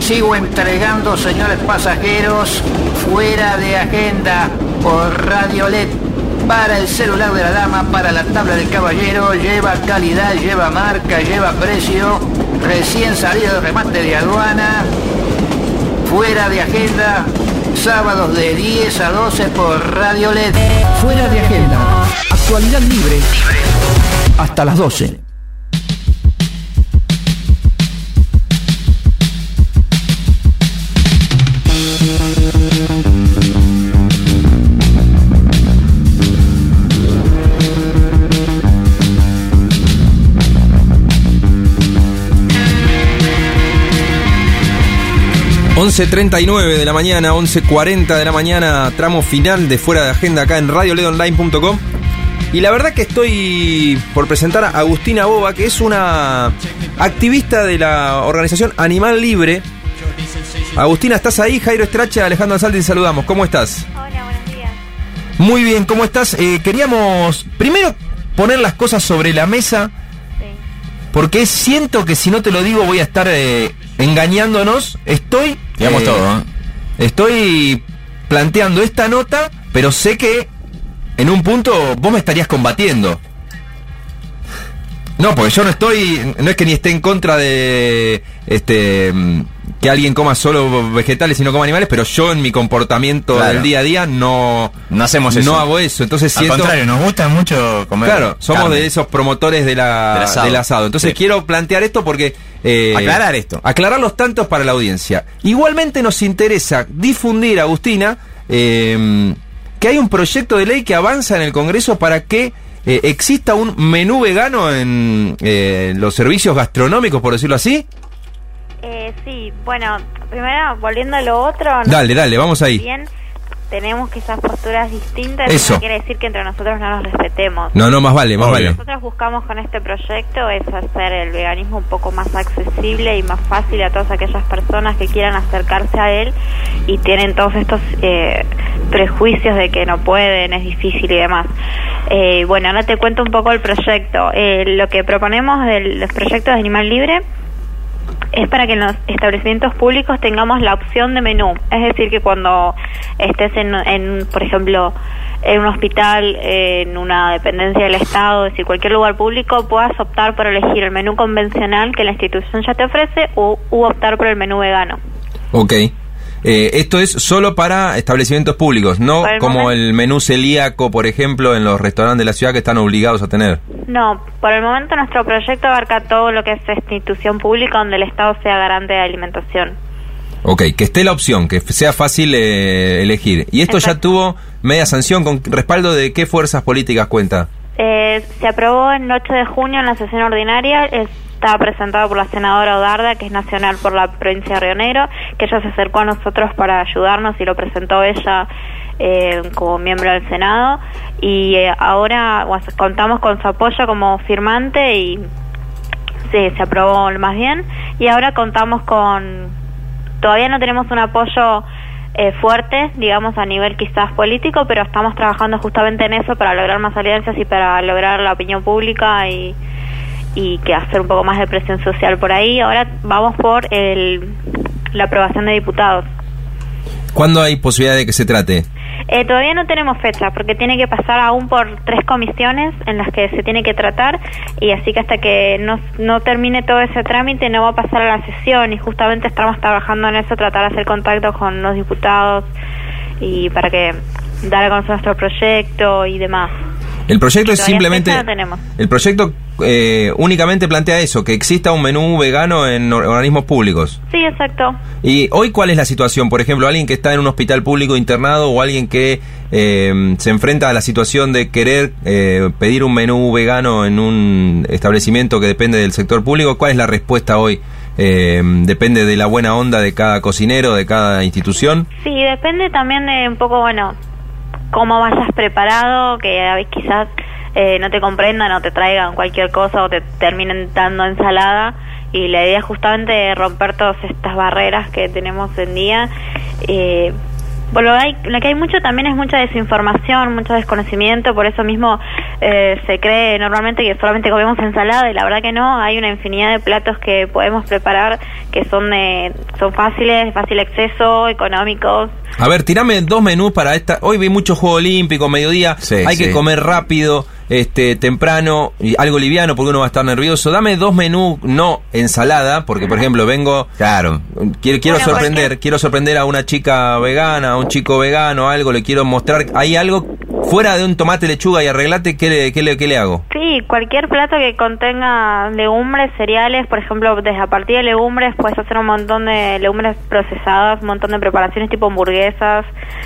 Sigo entregando, señores pasajeros, fuera de agenda por Radio LED. Para el celular de la dama, para la tabla del caballero, lleva calidad, lleva marca, lleva precio, recién salido de remate de aduana, fuera de agenda, sábados de 10 a 12 por Radio LED. Fuera de agenda, actualidad libre, hasta las 12. ...11:39 de la mañana, 11:40 de la mañana... ...tramo final de Fuera de Agenda acá en radioledonline.com... ...y la verdad que estoy por presentar a Agustina Boba... ...que es una activista de la organización Animal Libre. Agustina, ¿estás ahí? Jairo Estracha, Alejandro Ansaldi, te saludamos. ¿Cómo estás? Hola, buenos días. Muy bien, ¿cómo estás? Queríamos primero poner las cosas sobre la mesa... Sí. ...porque siento que si no te lo digo voy a estar... engañándonos. Digamos todo, ¿eh? Estoy planteando esta nota, pero sé que en un punto vos me estarías combatiendo. No, porque yo no es que ni esté en contra de que alguien coma solo vegetales y no coma animales, pero yo en mi comportamiento del día a día no hacemos eso. No hago eso. Entonces al contrario, nos gusta mucho comer. Claro, somos carne. de esos promotores del asado. Entonces quiero plantear esto porque aclarar esto. Aclarar los tantos para la audiencia. Igualmente nos interesa difundir, Agustina, que hay un proyecto de ley que avanza en el Congreso para que exista un menú vegano en los servicios gastronómicos, por decirlo así. Sí, bueno, primero, volviendo a lo otro... Dale, vamos ahí. Bien, tenemos quizás posturas distintas, eso no quiere decir que entre nosotros no nos respetemos. No, más vale. Lo que nosotros buscamos con este proyecto es hacer el veganismo un poco más accesible y más fácil a todas aquellas personas que quieran acercarse a él y tienen todos estos prejuicios de que no pueden, es difícil y demás. Bueno, ahora te cuento un poco el proyecto. Lo que proponemos de los proyectos de Animal Libre es para que en los establecimientos públicos tengamos la opción de menú. Es decir, que cuando estés en por ejemplo, en un hospital, en una dependencia del Estado, es decir, cualquier lugar público, puedas optar por elegir el menú convencional que la institución ya te ofrece u optar por el menú vegano. Ok. Esto es solo para establecimientos públicos, no como el menú celíaco, por ejemplo, en los restaurantes de la ciudad que están obligados a tener. No, por el momento nuestro proyecto abarca todo lo que es institución pública donde el Estado sea garante de alimentación. Ok, que esté la opción, que sea fácil elegir. ¿Y esto ya tuvo media sanción? ¿Con respaldo de qué fuerzas políticas cuenta? Se aprobó el 8 de junio en la sesión ordinaria. Estaba presentado por la senadora Odarda, que es nacional por la provincia de Río Negro, que ella se acercó a nosotros para ayudarnos y lo presentó ella como miembro del Senado, y ahora contamos con su apoyo como firmante y sí, se aprobó más bien, y ahora contamos con... Todavía no tenemos un apoyo fuerte, digamos, a nivel quizás político, pero estamos trabajando justamente en eso para lograr más alianzas y para lograr la opinión pública y que hacer un poco más de presión social por ahí. Ahora vamos por la aprobación de diputados. ¿Cuándo hay posibilidad de que se trate? Todavía no tenemos fecha, porque tiene que pasar aún por 3 comisiones en las que se tiene que tratar, y así que hasta que no termine todo ese trámite no va a pasar a la sesión, y justamente estamos trabajando en eso, tratar de hacer contacto con los diputados y para que dar a conocer nuestro proyecto y demás. El proyecto es simplemente... No tenemos. El proyecto únicamente plantea eso, que exista un menú vegano en organismos públicos. Sí, exacto. ¿Y hoy cuál es la situación? Por ejemplo, alguien que está en un hospital público internado o alguien que se enfrenta a la situación de querer pedir un menú vegano en un establecimiento que depende del sector público, ¿cuál es la respuesta hoy? ¿Depende de la buena onda de cada cocinero, de cada institución? Sí, depende también de un poco, cómo vayas preparado, que quizás no te comprendan o te traigan cualquier cosa o te terminen dando ensalada, y la idea es justamente romper todas estas barreras que tenemos en día. Lo que hay mucho también es mucha desinformación, mucho desconocimiento, por eso mismo Se cree normalmente que solamente comemos ensalada y la verdad que no, hay una infinidad de platos que podemos preparar que son fáciles, de fácil acceso, económicos. A ver, tirame 2 menús para esta. Hoy vi mucho juego olímpico, mediodía, hay que comer rápido, temprano, y algo liviano porque uno va a estar nervioso. Dame 2 menús, no ensalada, porque por ejemplo vengo, quiero sorprender a una chica vegana, a un chico vegano, algo, le quiero mostrar, hay algo fuera de un tomate, lechuga y arreglate, ¿qué le hago? Sí, cualquier plato que contenga legumbres, cereales, por ejemplo, desde a partir de legumbres puedes hacer un montón de legumbres procesadas, un montón de preparaciones tipo hamburguesas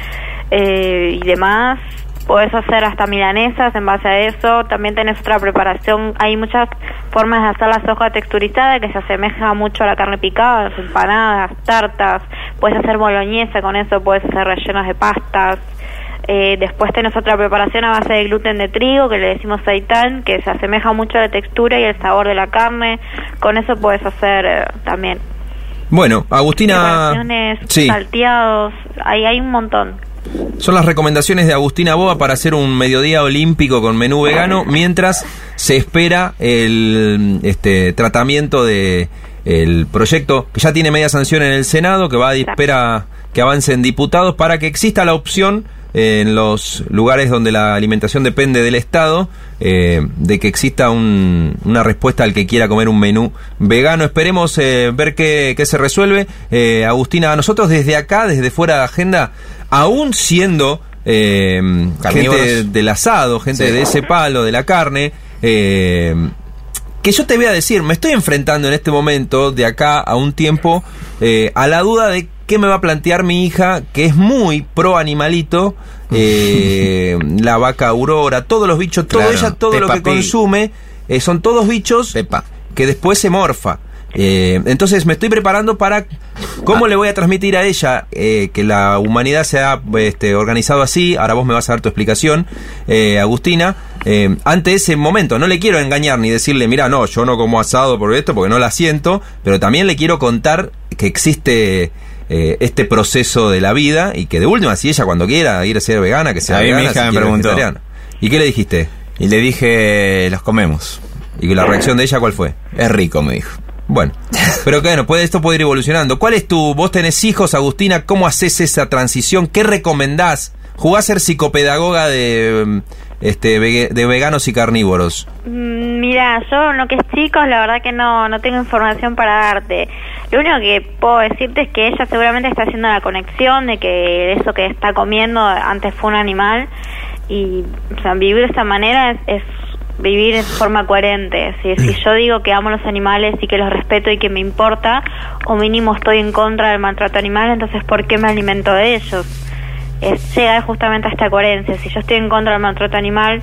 y demás. Puedes hacer hasta milanesas en base a eso. También tenés otra preparación. Hay muchas formas de hacer la soja texturizada que se asemeja mucho a la carne picada, las empanadas, tartas. Puedes hacer boloñesa con eso, puedes hacer rellenos de pastas. Después tenés otra preparación a base de gluten de trigo que le decimos seitán, que se asemeja mucho a la textura y el sabor de la carne. Con eso puedes hacer también. Bueno, Agustina, salteados, hay un montón. Son las recomendaciones de Agustina Boba para hacer un mediodía olímpico con menú vegano mientras se espera el tratamiento de el proyecto que ya tiene media sanción en el Senado, que espera que avancen diputados para que exista la opción en los lugares donde la alimentación depende del Estado, de que exista una respuesta al que quiera comer un menú vegano. Esperemos ver qué se resuelve. Agustina, nosotros desde acá, desde Fuera de Agenda, aún siendo gente del asado, gente de ese palo, de la carne, que yo te voy a decir, me estoy enfrentando en este momento, de acá a un tiempo, a la duda de qué me va a plantear mi hija, que es muy pro animalito, la vaca Aurora, todos los bichos, todo lo que consume, son todos bichos que después se morfa. Entonces me estoy preparando para cómo le voy a transmitir a ella que la humanidad se ha organizado así. Ahora vos me vas a dar tu explicación, Agustina, ante ese momento. No le quiero engañar ni decirle, mira, no, yo no como asado por esto, porque no la siento, pero también le quiero contar que existe este proceso de la vida y que de última, si ella cuando quiera ir a ser vegana, que sea vegana. Mi hija me preguntó, ¿y qué le dijiste? Y le dije, los comemos. ¿Y la reacción de ella cuál fue? Es rico, me dijo. Bueno, pero bueno, esto puede ir evolucionando. ¿Cuál es vos tenés hijos, Agustina, cómo haces esa transición? ¿Qué recomendás? ¿Jugás a ser psicopedagoga de veganos y carnívoros? Mira, yo en lo que es chicos, la verdad que no tengo información para darte. Lo único que puedo decirte es que ella seguramente está haciendo la conexión de que eso que está comiendo antes fue un animal y, o sea, vivir de esta manera es vivir de forma coherente. Si yo digo que amo los animales y que los respeto y que me importa, o mínimo estoy en contra del maltrato animal, entonces ¿por qué me alimento de ellos? Es llegar justamente a esta coherencia. Si yo estoy en contra del maltrato animal,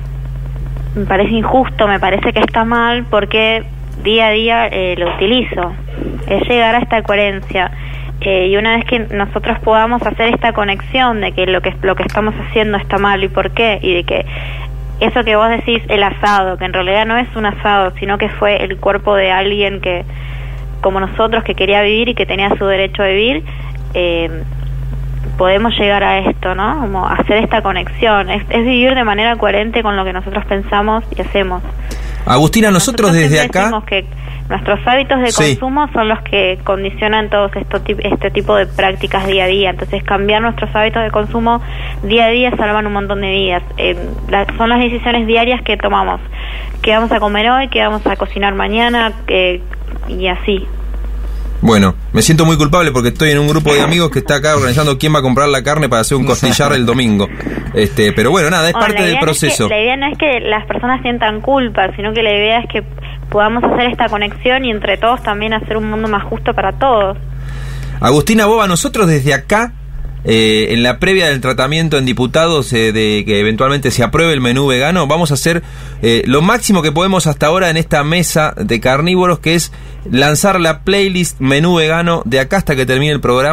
me parece injusto, me parece que está mal, porque día a día lo utilizo. Es llegar a esta coherencia. Y una vez que nosotros podamos hacer esta conexión de que lo que estamos haciendo está mal y por qué, y de que eso que vos decís, el asado, que en realidad no es un asado, sino que fue el cuerpo de alguien que, como nosotros, que quería vivir y que tenía su derecho a vivir, podemos llegar a esto, ¿no? Como hacer esta conexión, es vivir de manera coherente con lo que nosotros pensamos y hacemos. Agustina, nosotros desde acá decimos que nuestros hábitos de consumo son los que condicionan todos este tipo de prácticas día a día. Entonces, cambiar nuestros hábitos de consumo día a día salvan un montón de vidas. Son las decisiones diarias que tomamos. ¿Qué vamos a comer hoy? ¿Qué vamos a cocinar mañana? Y así. Bueno, me siento muy culpable porque estoy en un grupo de amigos que está acá organizando quién va a comprar la carne para hacer un costillar el domingo. Pero bueno, nada, es parte del proceso. La idea no es que las personas sientan culpa, sino que la idea es que podamos hacer esta conexión y entre todos también hacer un mundo más justo para todos. Agustina Boba, nosotros desde acá, en la previa del tratamiento en diputados de que eventualmente se apruebe el menú vegano, vamos a hacer lo máximo que podemos hasta ahora en esta mesa de carnívoros, que es lanzar la playlist menú vegano de acá hasta que termine el programa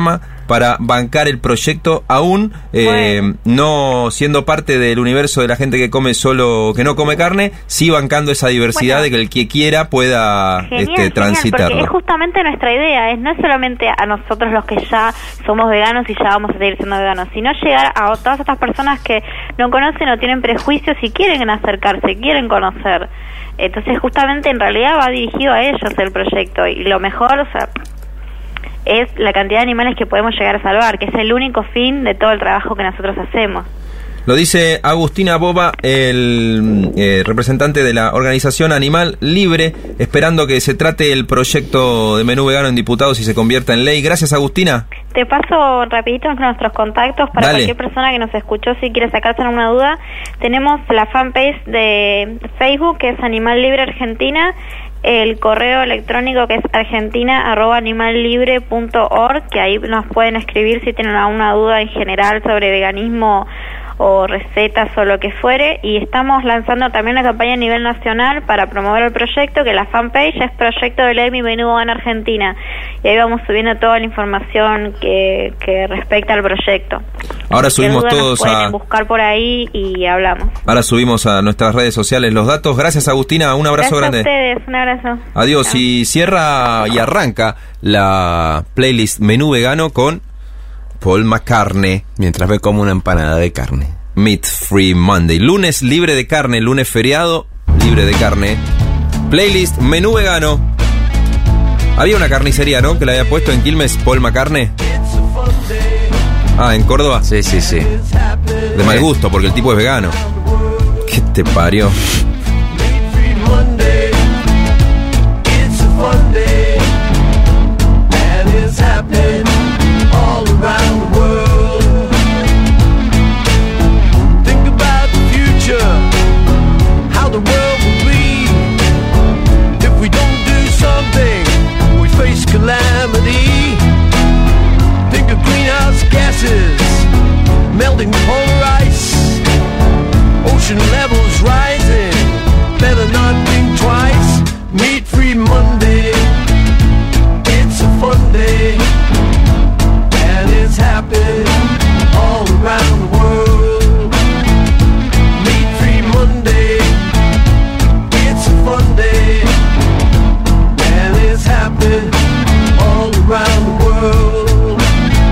para bancar el proyecto, aún no siendo parte del universo de la gente que come solo, que no come carne, sí bancando esa diversidad de que el que quiera pueda transitarlo. Porque es justamente nuestra idea, no es solamente a nosotros los que ya somos veganos y ya vamos a seguir siendo veganos, sino llegar a todas estas personas que no conocen o tienen prejuicios y quieren acercarse, quieren conocer. Entonces justamente en realidad va dirigido a ellos el proyecto, y lo mejor, es la cantidad de animales que podemos llegar a salvar, que es el único fin de todo el trabajo que nosotros hacemos. Lo dice Agustina Bova, el representante de la organización Animal Libre, esperando que se trate el proyecto de menú vegano en diputados y se convierta en ley. Gracias, Agustina. Te paso rapidito nuestros contactos para cualquier persona que nos escuchó, si quiere sacarse alguna duda. Tenemos la fanpage de Facebook, que es Animal Libre Argentina, el correo electrónico que es argentina@animallibre.org, que ahí nos pueden escribir si tienen alguna duda en general sobre veganismo o recetas o lo que fuere, y estamos lanzando también una campaña a nivel nacional para promover el proyecto, que la fanpage es Proyecto de Ley Mi Menú Vegano Argentina, y ahí vamos subiendo toda la información que respecta al proyecto. Ahora subimos todos pueden buscar por ahí y hablamos. Ahora subimos a nuestras redes sociales los datos. Gracias, Agustina, un abrazo grande. Gracias a ustedes, un abrazo. Adiós. Chao. Y cierra y arranca la playlist Menú Vegano con Paul McCartney, mientras ve como una empanada de carne. Meat Free Monday. Lunes libre de carne, lunes feriado libre de carne. Playlist Menú Vegano. Había una carnicería, ¿no?, que la había puesto en Quilmes, Paul McCartney. Ah, ¿en Córdoba? Sí. De mal gusto, porque el tipo es vegano. ¿Qué te parió? Around the world, think about the future, how the world will be. If we don't do something, we face calamity. Think of greenhouse gases, melting polar ice, ocean levels rising, better not think twice. Meat-free Monday, it's a fun day. It's happening all around the world. Meat-free Monday, it's a fun day, and it's happening all around the world.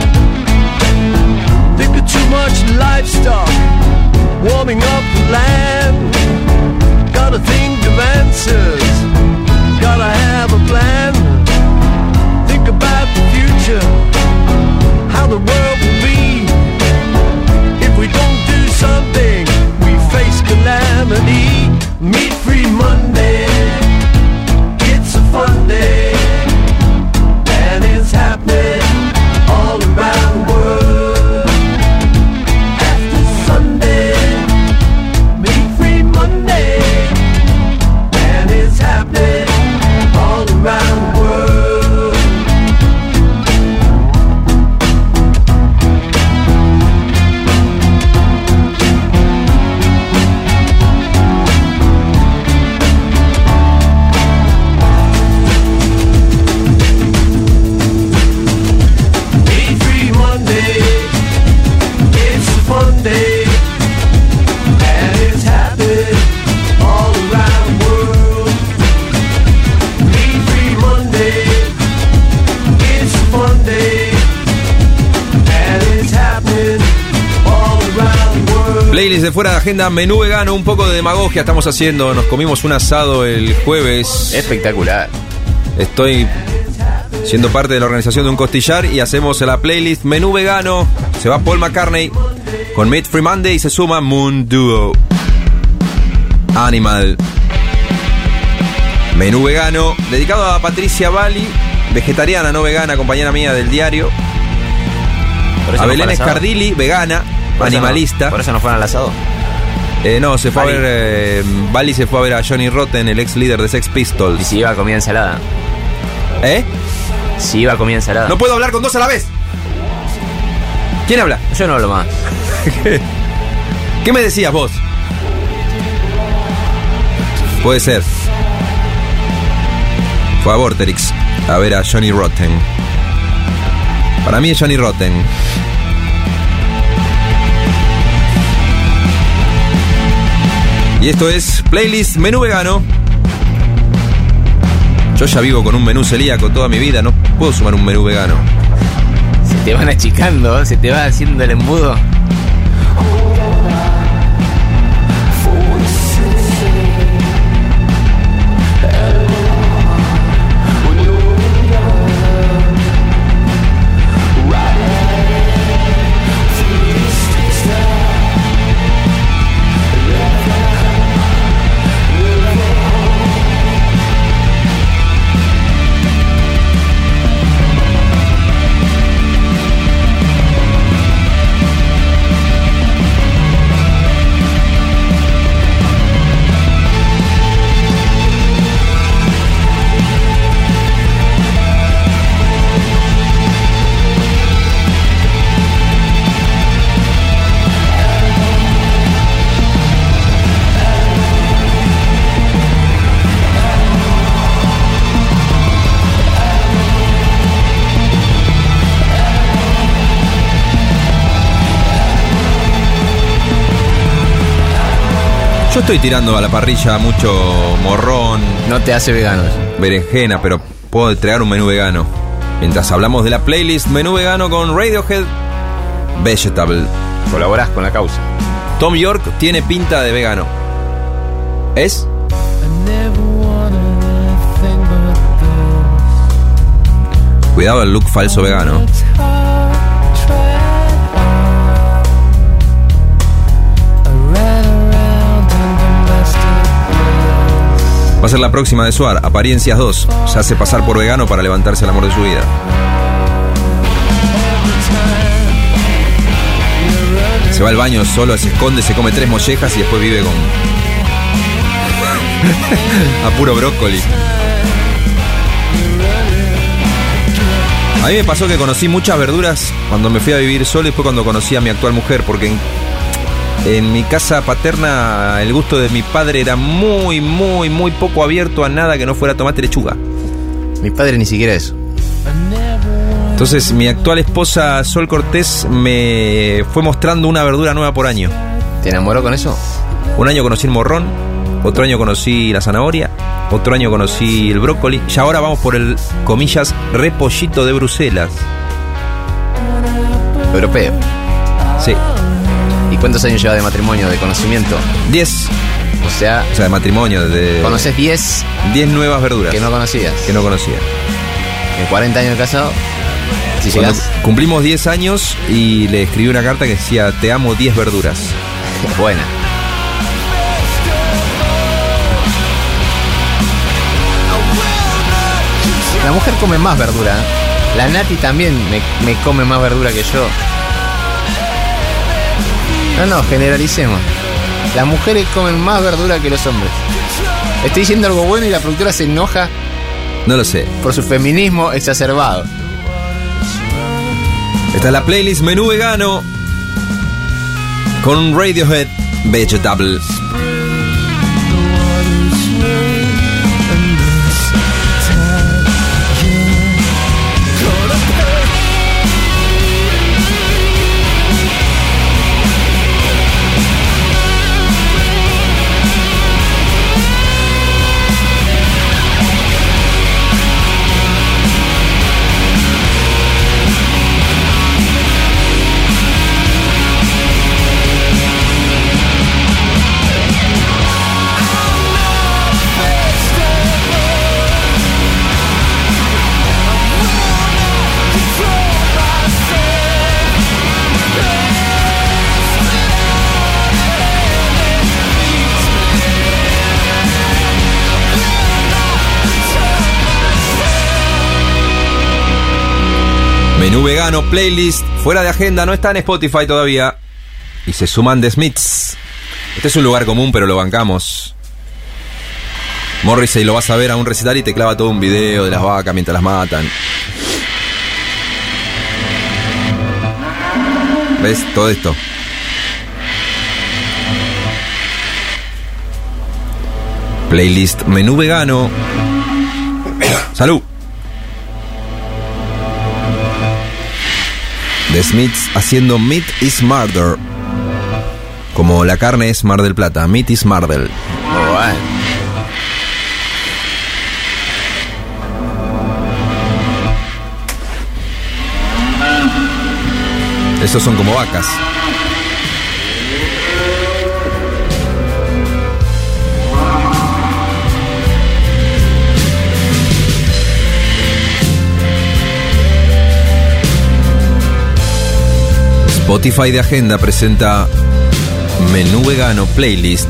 Think of too much livestock warming up the land. Gotta think of answers, gotta have a plan. Think about the future, how the world will be. If we don't do something, we face calamity. Meat-free Monday, it's a fun day, and it's happening all around the world. After Sunday, Meat-free Monday, and it's happening all around the world. Playlist de Fuera de Agenda, menú vegano, un poco de demagogia estamos haciendo. Nos comimos un asado el jueves. Espectacular. Estoy siendo parte de la organización de un costillar y hacemos la playlist menú vegano. Se va Paul McCartney con Meat Free Monday y se suma Moon Duo. Animal. Menú vegano dedicado a Patricia Bali, vegetariana, no vegana, compañera mía del diario. A Belén Escardili, vegana, animalista. ¿Por eso no fueron al asado? No, se fue Bali. A ver. Bali se fue a ver a Johnny Rotten, el ex líder de Sex Pistols. ¿Y si iba a comer ensalada? Si iba a comer ensalada. No puedo hablar con dos a la vez. ¿Quién habla? Yo no hablo más. ¿Qué me decías vos? Puede ser. Fue a Vorterix a ver a Johnny Rotten. Para mí es Johnny Rotten. Y esto es Playlist Menú Vegano. Yo ya vivo con un menú celíaco toda mi vida, no puedo sumar un menú vegano. Se te van achicando, se te va haciendo el embudo. Yo estoy tirando a la parrilla mucho morrón, No te hace vegano eso. berenjena, pero puedo entregar un menú vegano. Mientras hablamos de la playlist Menú Vegano con Radiohead, Vegetable. Colaborás con la causa. Tom York tiene pinta de vegano. ¿Es? Cuidado el look falso vegano. Va a ser la próxima de Suar, Apariencias 2. Se hace pasar por vegano para levantarse el amor de su vida. Se va al baño solo, se esconde, se come 3 mollejas y después vive con... a puro brócoli. A mí me pasó que conocí muchas verduras cuando me fui a vivir solo y después cuando conocí a mi actual mujer, porque en mi casa paterna el gusto de mi padre era muy poco abierto a nada que no fuera tomate y lechuga. Mi padre ni siquiera eso. Entonces mi actual esposa Sol Cortés me fue mostrando una verdura nueva por año. ¿Te enamoró con eso? Un año conocí el morrón, otro año conocí la zanahoria, otro año conocí el brócoli y ahora vamos por el, comillas, repollito de Bruselas. Europeo. Sí. ¿Y cuántos años lleva de matrimonio, de conocimiento? 10. O sea, De matrimonio, de... ¿conoces 10 10 nuevas verduras. que no conocías? Que no conocía. En 40 años de casado, si Cuando llegás, cumplimos 10 años y le escribí una carta que decía, te amo 10 verduras. buena. La mujer come más verdura. La Nati también me come más verdura que yo. No, generalicemos. Las mujeres comen más verdura que los hombres. Estoy diciendo algo bueno y la productora se enoja No lo sé. por su feminismo exacerbado. Esta es la playlist Menú Vegano con Radiohead, Vegetable. Menú Vegano, playlist, fuera de agenda, no está en Spotify todavía. Y se suman The Smiths. Este es un lugar común, pero lo bancamos. Morrissey lo vas a ver a un recital y te clava todo un video de las vacas mientras las matan. ¿Ves? Todo esto. Playlist Menú Vegano. Salud. The Smiths haciendo Meat is Murder. Como la carne es Mar del Plata. Meat is Murder. Muy bueno. Esos son como vacas. Spotify de Agenda presenta Menú Vegano Playlist.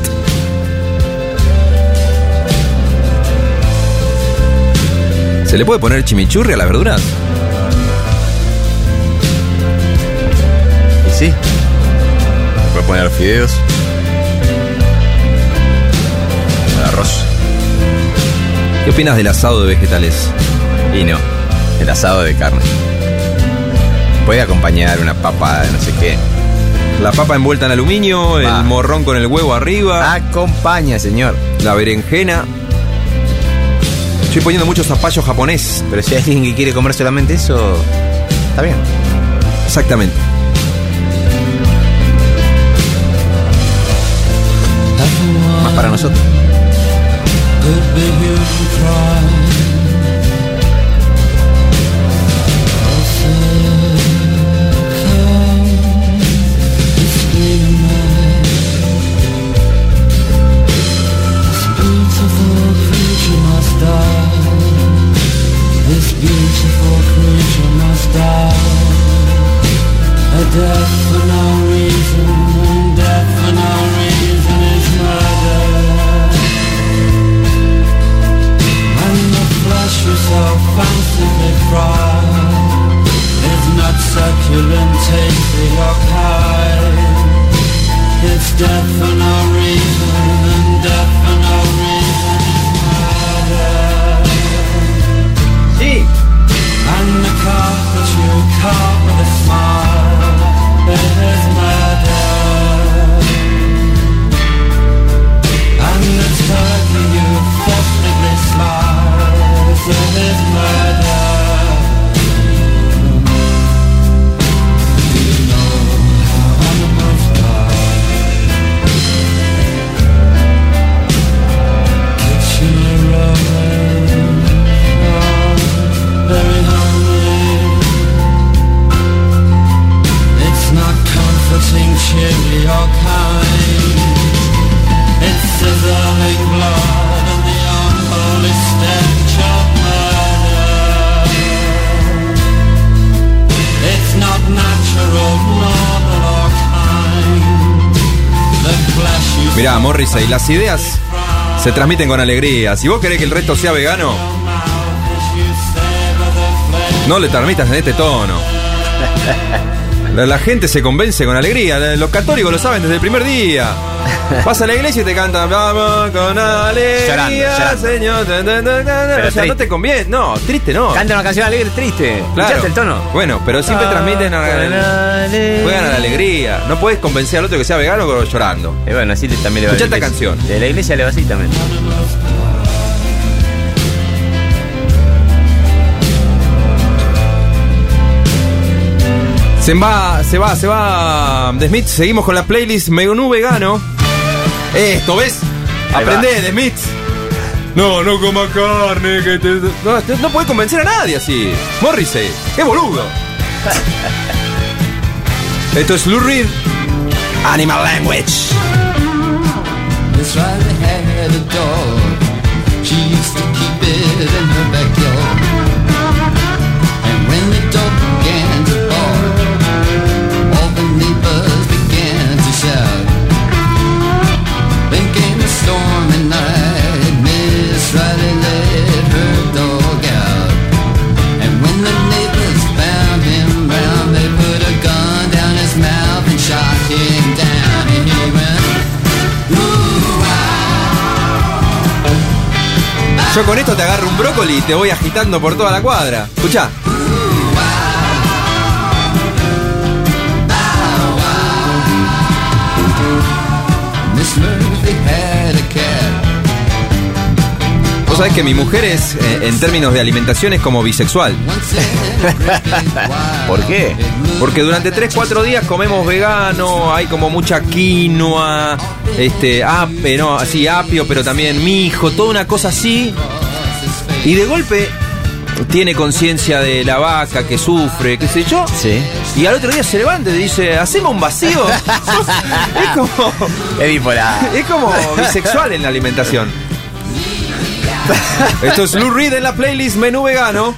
¿Se le puede poner chimichurri a las verduras? Y sí. Se puede poner fideos. El arroz. ¿Qué opinas del asado de vegetales? Y no. El asado de carne. Puede acompañar una papa de no sé qué. La papa envuelta en aluminio, el morrón con el huevo arriba. Acompaña, señor. La berenjena. Estoy poniendo mucho zapallo japonés. Pero si hay alguien que quiere comer solamente eso, está bien. Exactamente. Más para nosotros. Beautiful creature must die. A death for no reason, and death for no reason is murder. And the flesh you so fancifully fry is not succulent, tasty or kind. It's death for no reason, and death for no reason is murder. And the carp that you carve with a smile, it is murder. And the turkey you forcibly slice, it is murder. Do you know how animals die? Kitchen rolling, very hungry. It's not comforting, cheery or kind. It's sizzling blood and the unholy stench of murder. It's not natural, normal or kind. The flesh you... Mirá, Morrissey, las ideas se transmiten con alegría. Si vos querés que el resto sea vegano, no le transmitas en este tono. La gente se convence con alegría. Los católicos lo saben desde el primer día. Vas a la iglesia y te cantan vamos con alegría, llorando. Señor. O sea, no te conviene. No, triste no. Canta una canción alegre, triste. Claro. ¿Escuchaste el tono? Bueno, pero siempre transmiten juegan a la alegría. No puedes convencer al otro que sea vegano llorando. Y bueno, así también le va. Escuchá esta canción. De la iglesia le va así también. Se va The Smiths. Seguimos con la playlist Menú Vegano. Esto, ¿ves? Aprendé, The Smiths. No coma carne. Que no podés convencer a nadie así. Morrissey, qué boludo. Esto es Lou Reed, Animal Language. Miss Riley had a dog. She used to keep it in her backyard. And when the dog began to bark, all the neighbors began to shout. Then came a stormy night. Miss Riley let her dog out. And when the neighbors found him round, they put a gun down his mouth and shot him down. And he went, Yo con esto te agarro un brócoli y te voy agitando por toda la cuadra. Escuchá. Miss Murphy had a cat. Vos sabés que mi mujer es, en términos de alimentación, es como bisexual. ¿Por qué? Porque durante 3-4 días comemos vegano, hay como mucha quinoa, apio, pero también mijo, toda una cosa así. Y de golpe tiene conciencia de la vaca que sufre, qué sé yo. Sí. Y al otro día se levanta y dice, ¿hacemos un vacío? Es como... Es bipolar. Es como bisexual en la alimentación. Esto es Lou Reed en la playlist Menú Vegano.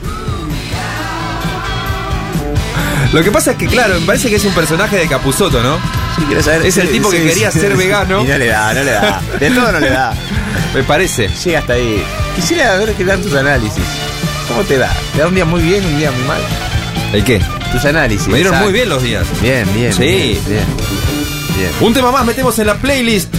Lo que pasa es que, claro, me parece que es un personaje de Capusotto, ¿no? Sí, quiero saber. Es el tipo que quería ser vegano. Y no le da. De todo no le da. Me parece. Llega hasta ahí. Quisiera ver qué dan tus análisis. ¿Cómo te da? ¿Te da un día muy bien, un día muy mal? ¿El qué? Tus análisis. Me dieron exacto. muy bien los días. Bien. Sí. Bien. Un tema más metemos en la playlist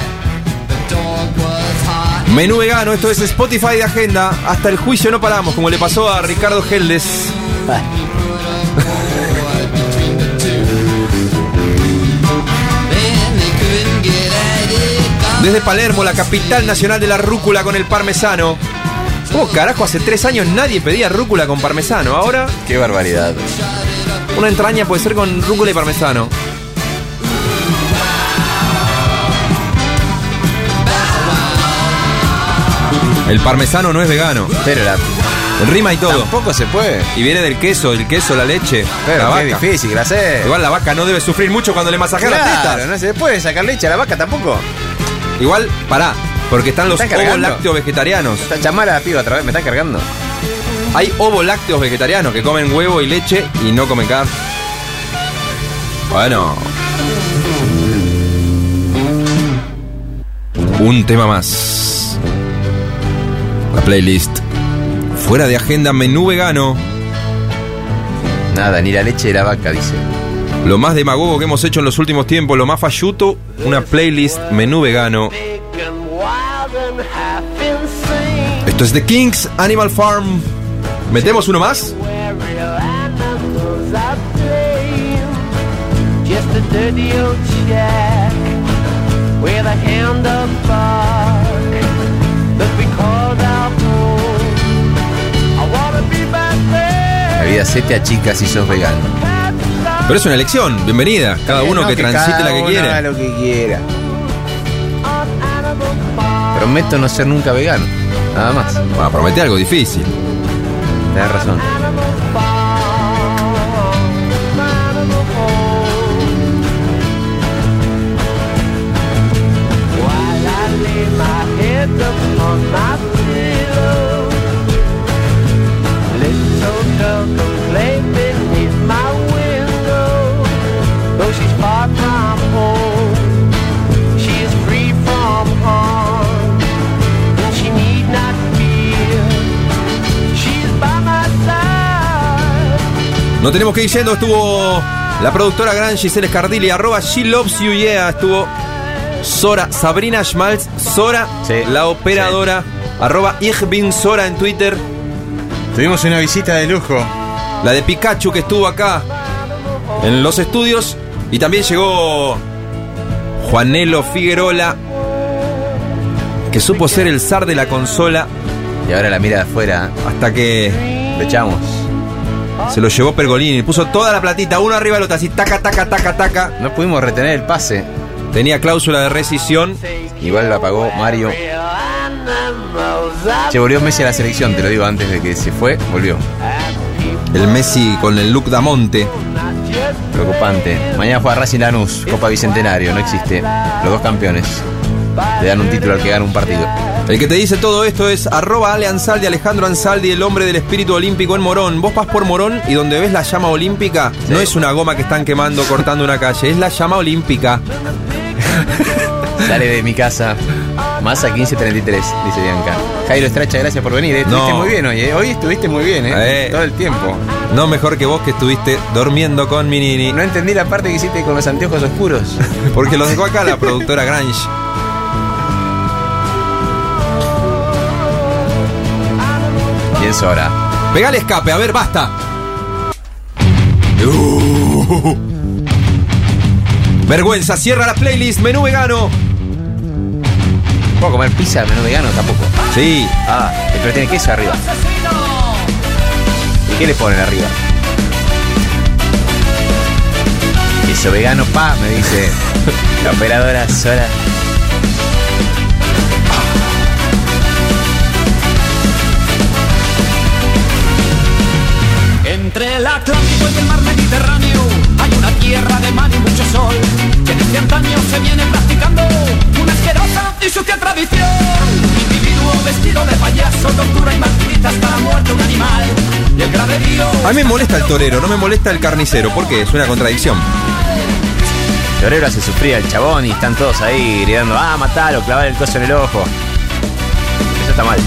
Menú Vegano. Esto es Spotify de Agenda. Hasta el juicio no paramos, como le pasó a Ricardo Geldes. Desde Palermo, la capital nacional de la rúcula con el parmesano. Oh, carajo, hace 3 años nadie pedía rúcula con parmesano. Ahora, Qué barbaridad. una entraña puede ser con rúcula y parmesano. El parmesano no es vegano. Pero Rima y todo. tampoco se puede. Y viene del queso, la leche, Pero la qué vaca. difícil que la hace. Igual la vaca no debe sufrir mucho cuando le masajea las Claro, tetas. no se puede sacar leche a la vaca tampoco. Igual, pará, porque están los ¿Me están cargando? ovo-lácteos vegetarianos. Esta chamara piba otra vez, me está cargando. Hay ovo-lácteos vegetarianos que comen huevo y leche y no comen carne. Bueno. Un tema más. La playlist. Fuera de agenda, Menú Vegano. Nada, ni la leche de la vaca, dice. Lo más demagogo que hemos hecho en los últimos tiempos, lo más falluto, una playlist Menú Vegano. Esto es The Kings, Animal Farm. ¿Metemos uno más? La vida se te achica si sos vegano. Pero es una elección, bienvenida. Cada uno que transite cada la que uno quiere. haga lo que quiera. Prometo no ser nunca vegano. Nada más. Bueno, promete algo difícil. Tenés razón. No tenemos que ir yendo, estuvo la productora gran Giselle Scardilli, @SheLovesYouYeah, estuvo Sora, Sabrina Schmaltz, Sora, Sí, la operadora, @IchBinSora en Twitter, Tuvimos una visita de lujo. la de Pikachu que estuvo acá en los estudios, y también llegó Juanelo Figuerola, que supo ser el zar de la consola Y ahora la mira de afuera. hasta que Lo echamos. se lo llevó Pergolini, puso toda la platita uno arriba del otro, así taca, taca, taca, taca. No pudimos retener el pase. Tenía cláusula de rescisión. Igual la pagó Mario. Se volvió Messi a la selección, te lo digo antes de que se fue. Volvió. El Messi con el look Damonte. Preocupante. Mañana juega Racing Lanús, Copa Bicentenario, no existe. Los dos campeones. Le dan un título al que gana un partido. El que te dice todo esto es @Ale Ansaldi, Alejandro Ansaldi, el hombre del espíritu olímpico en Morón. Vos vas por Morón y donde ves la llama olímpica, no es una goma que están quemando cortando una calle, es la llama olímpica. Sale de mi casa. Más a 15:33, dice Bianca. Jairo Estracha, gracias por venir. Estuviste No. muy bien hoy, Hoy estuviste muy bien, todo el tiempo. No mejor que vos que estuviste durmiendo con mi nini. No entendí la parte que hiciste con los anteojos oscuros. Porque los dejó acá la productora Grange. Bien Sora. Pegale escape, a ver, basta. Vergüenza, cierra la playlist, Menú Vegano. ¿Puedo comer pizza menú vegano? Tampoco. Sí. Ah, pero tiene queso arriba. ¿Y qué le ponen arriba? Queso vegano, pa, me dice la operadora sola. Entre el Atlántico y el mar Mediterráneo hay una tierra de mar y mucho sol, que desde antaño se viene practicando una asquerosa y sucia tradición. Individuo vestido de payaso, tortura y martiriza hasta la muerte un animal. Y el graderío... A mí me molesta el torero, no me molesta el carnicero. ¿Por qué? Es una contradicción. El torero hace sufrir al chabón y están todos ahí gritando, matalo, clavar el coso en el ojo. Eso está mal.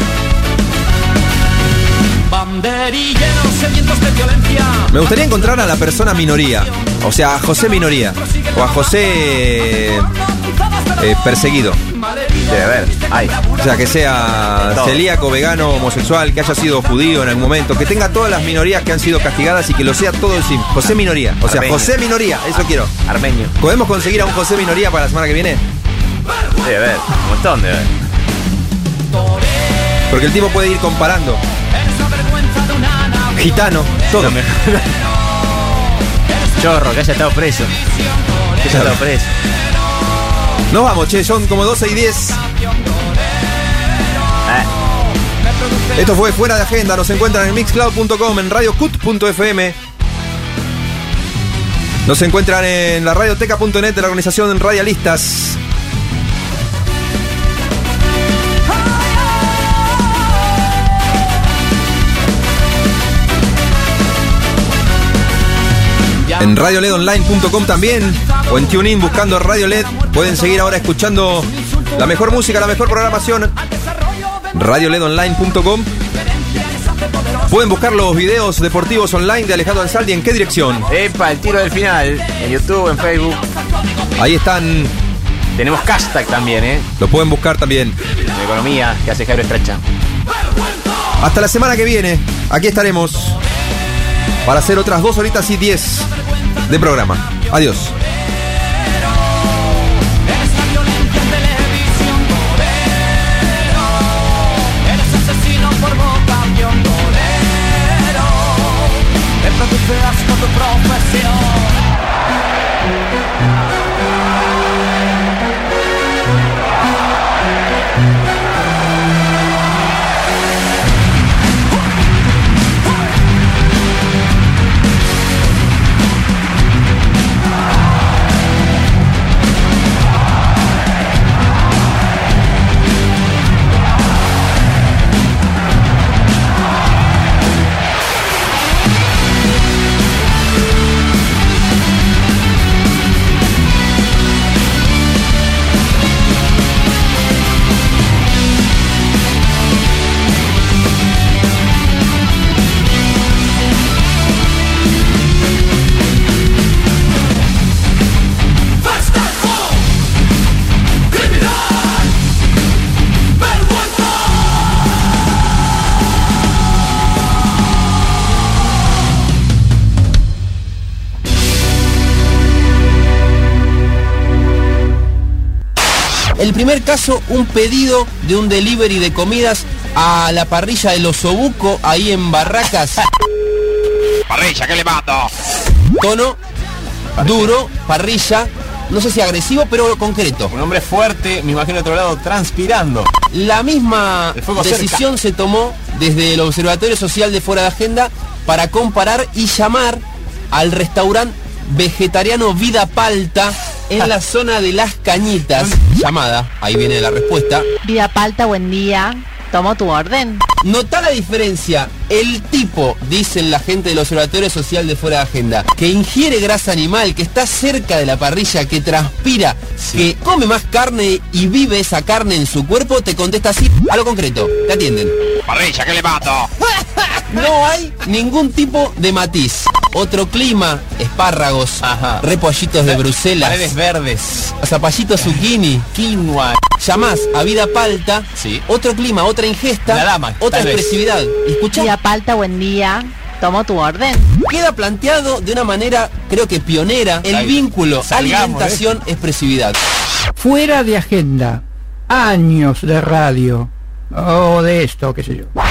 Banderilleros sedientos de violencia. Me gustaría encontrar a la persona minoría. O sea, a José Minoría. O a José perseguido. Debe haber, hay. O sea, que sea celíaco, vegano, homosexual, que haya sido judío en algún momento, que tenga todas las minorías que han sido castigadas y que lo sea todo el sí. José Minoría. O sea, Armenio. José Minoría, eso quiero. Armenio. ¿Podemos conseguir a un José Minoría para la semana que viene? Debe haber, un montón debe haber. Porque el tipo puede ir comparando. Gitano, todo. Chorro, que haya estado preso. Que haya estado preso. Nos vamos, che, son como 12:10. Esto fue Fuera de Agenda. Nos encuentran en mixcloud.com, en radiocut.fm. Nos encuentran en la radioteca.net de la organización Radialistas. En radioledonline.com también, o en TuneIn buscando Radio LED. Pueden seguir ahora escuchando la mejor música, la mejor programación. radioledonline.com. Pueden buscar los videos deportivos online de Alejandro Ansaldi. ¿En qué dirección? Epa, el tiro del final. En YouTube, en Facebook. Ahí están. Tenemos hashtag también, Lo pueden buscar también. De economía, que hace Jairo Estracha. Hasta la semana que viene. Aquí estaremos para hacer otras 2 horitas y 10 de programa. Adiós. Eres asesino por vocación, torero. Te produce asco tu profesión. El primer caso, un pedido de un delivery de comidas a la parrilla del Osobuco, ahí en Barracas. Parrilla, ¿qué le mando? Tono duro, parrilla, no sé si agresivo, pero concreto. Un hombre fuerte, me imagino de otro lado, transpirando. La misma decisión se tomó desde el Observatorio Social de Fuera de Agenda para comparar y llamar al restaurante vegetariano Vida Palta en la zona de Las Cañitas. Llamada, ahí viene la respuesta. Vida Palta, buen día. Tomo tu orden. Notá la diferencia. El tipo, dicen la gente del Observatorio Social de Fuera de Agenda, que ingiere grasa animal, que está cerca de la parrilla, que transpira, que come más carne y vive esa carne en su cuerpo, te contesta así, a lo concreto. Te atienden. Parrilla, ¿qué le mando? No hay ningún tipo de matiz. Otro clima, espárragos, repollitos de Bruselas, paredes verdes, zapallitos zucchini, quinoa. Llamás a Vida Palta, otro clima, otra ingesta, la dama, otra expresividad. Escuchá. Vida Palta, buen día. Tomo tu orden. Queda planteado de una manera, creo que pionera, el vínculo alimentación-expresividad. Fuera de Agenda. años de radio, o de esto, qué sé yo.